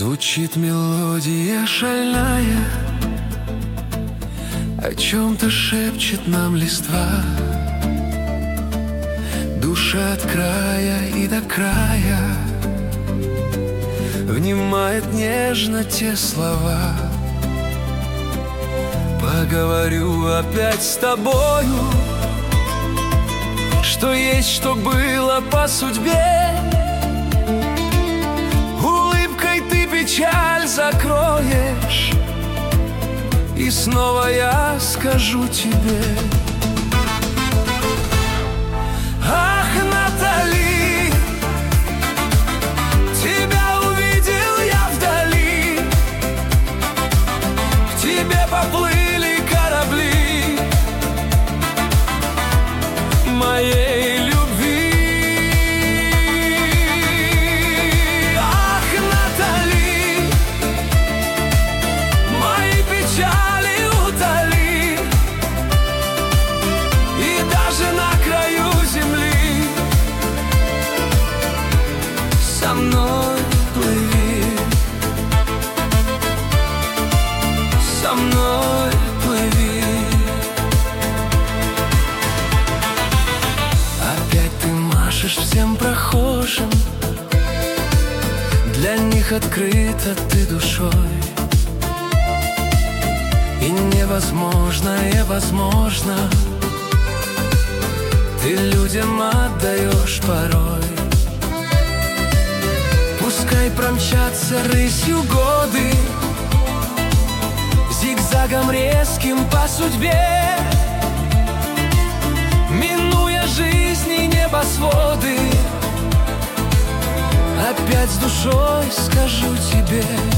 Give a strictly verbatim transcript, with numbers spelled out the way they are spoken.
Звучит мелодия шальная, о чем-то шепчет нам листва. Душа от края и до края внимает нежно те слова. Поговорю опять с тобою, что есть, что было по судьбе. Улыбкой ты печаль закроешь, и снова я скажу тебе: ах, Натали, тебя увидел я вдали, к тебе поплыли корабли моей любви. Ах, Натали, мои печали утоли, и даже на краю земли со мной плыви, со мной плыви. Опять ты машешь всем прохожим, для них открыта ты душой, и невозможное возможно ты людям отдаешь порой. Пускай промчатся рысью годы, зигзагом резким по судьбе, минуя жизни небосводы, опять с душой скажу тебе: